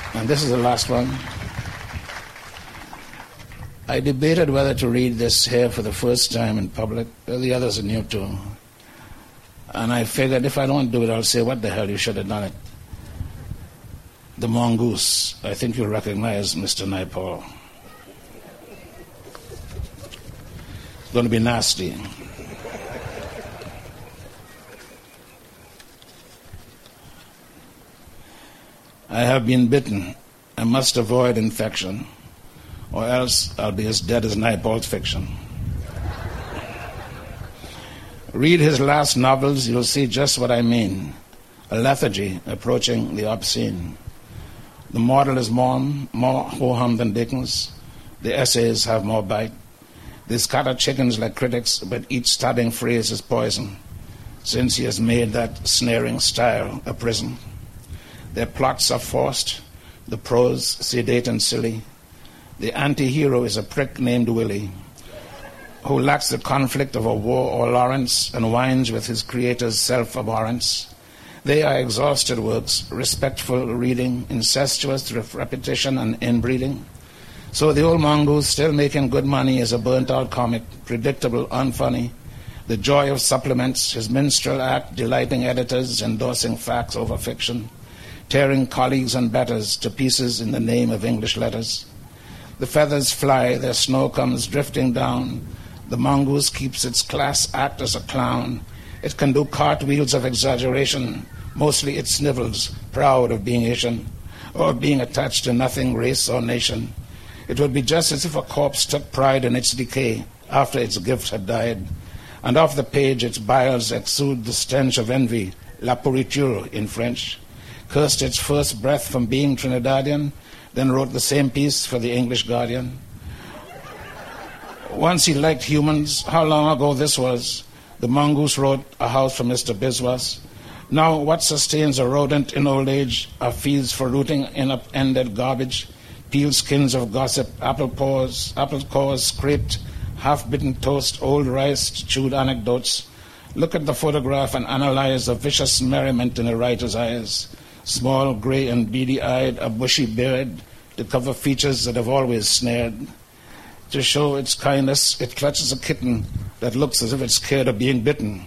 And this is the last one. I debated whether to read this here for the first time in public. The others are new too. And I figured if I don't do it, I'll say, what the hell, you should have done it. The mongoose. I think you'll recognize Mr. Naipaul. It's going to be nasty. I have been bitten. I must avoid infection, or else I'll be as dead as Naipaul's fiction. Read his last novels, you'll see just what I mean. A lethargy approaching the obscene. The model is more ho-hum than Dickens. The essays have more bite. They scatter chickens like critics, but each stabbing phrase is poison, since he has made that snaring style a prison. Their plots are forced, the prose sedate and silly. The anti-hero is a prick named Willie, who lacks the conflict of a war or Lawrence and whines with his creator's self-abhorrence. They are exhausted works, respectful reading, incestuous repetition and inbreeding. So the old mongoose, still making good money, is a burnt-out comic, predictable, unfunny. The joy of supplements, his minstrel act, delighting editors, endorsing facts over fiction, tearing colleagues and betters to pieces in the name of English letters. The feathers fly, their snow comes drifting down. The mongoose keeps its class act as a clown. It can do cartwheels of exaggeration. Mostly it snivels, proud of being Asian, or being attached to nothing, race or nation. It would be just as if a corpse took pride in its decay after its gift had died. And off the page its biles exude the stench of envy, la pourriture in French. Cursed its first breath from being Trinidadian, then wrote the same piece for the English Guardian. Once he liked humans. How long ago this was? The mongoose wrote A House for Mr. Biswas. Now what sustains a rodent in old age are fields for rooting in upended garbage, peeled skins of gossip, apple cores scraped, half-bitten toast, old rice, chewed anecdotes. Look at the photograph and analyze the vicious merriment in the writer's eyes. Small, grey and beady-eyed, a bushy beard to cover features that have always snared. To show its kindness, it clutches a kitten that looks as if it's scared of being bitten.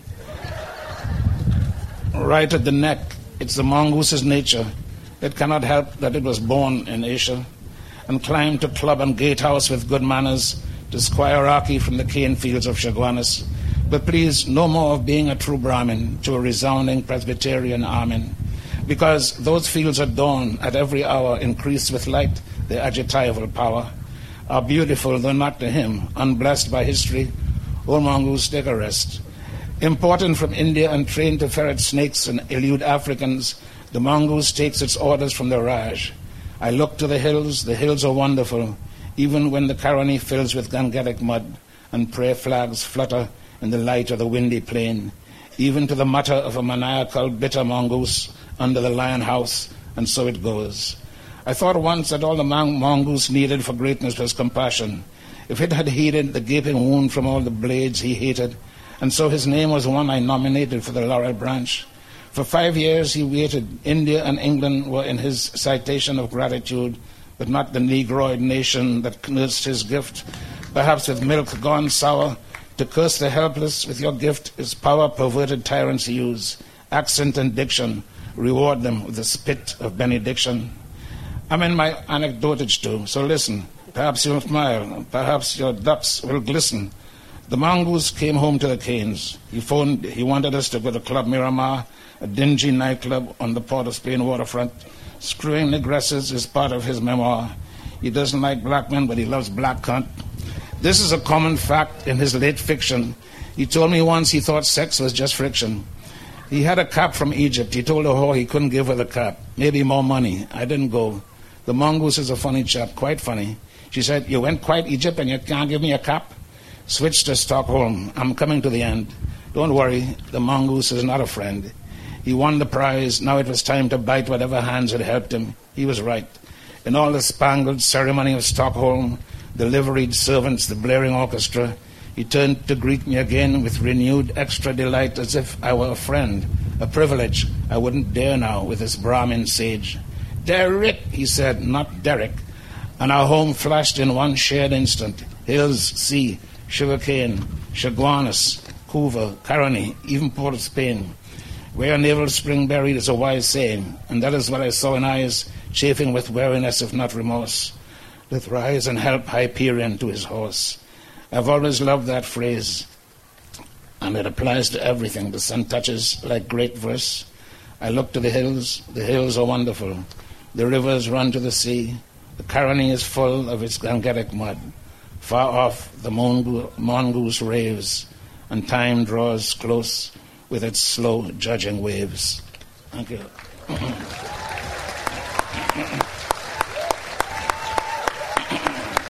Right at the neck, it's the mongoose's nature. It cannot help that it was born in Asia and climbed to club and gatehouse with good manners to squirearchy from the cane fields of Chaguanas. But please, no more of being a true Brahmin to a resounding Presbyterian amen, because those fields at dawn, at every hour, increase with light their adjectival power, are beautiful, though not to him, unblessed by history. Old mongoose, take a rest. Imported from India and trained to ferret snakes and elude Africans, the mongoose takes its orders from the Raj. I look to the hills are wonderful, even when the Caroni fills with Gangetic mud, and prayer flags flutter in the light of the windy plain, even to the mutter of a maniacal, bitter mongoose under the lion house, and so it goes. I thought once that all the mongoose needed for greatness was compassion. If it had heeded the gaping wound from all the blades he hated, and so his name was one I nominated for the laurel branch. For 5 years he waited. India and England were in his citation of gratitude, but not the negroid nation that nursed his gift, perhaps with milk gone sour. To curse the helpless with your gift is power perverted tyrants use. Accent and diction, reward them with the spit of benediction. I'm in my anecdotage too, so listen. Perhaps you'll smile, perhaps your ducks will glisten. The mongoose came home to the Canes. He phoned, he wanted us to go to Club Miramar, a dingy nightclub on the Port of Spain waterfront. Screwing negresses is part of his memoir. He doesn't like black men, but he loves black cunt. This is a common fact in his late fiction. He told me once he thought sex was just friction. He had a cap from Egypt. He told a whore he couldn't give her the cap. Maybe more money. I didn't go. The mongoose is a funny chap, quite funny. She said, you went quite Egypt and you can't give me a cap? Switch to Stockholm. I'm coming to the end. Don't worry, the mongoose is not a friend. He won the prize. Now it was time to bite whatever hands had helped him. He was right. In all the spangled ceremony of Stockholm, the liveried servants, the blaring orchestra, he turned to greet me again with renewed extra delight, as if I were a friend, a privilege I wouldn't dare now with this Brahmin sage. Derek, he said, not Derek. And our home flashed in one shared instant. Hills, sea, sugarcane, Chaguanas, Couva, Caroni, even Port of Spain. Where navel spring buried is a wise saying, and that is what I saw in eyes chafing with weariness, if not remorse. Doth rise and help Hyperion to his horse. I've always loved that phrase, and it applies to everything the sun touches like great verse. I look to the hills are wonderful. The rivers run to the sea. The Caroni is full of its gangetic mud. Far off the mongoose raves, and time draws close with its slow judging waves. Thank you.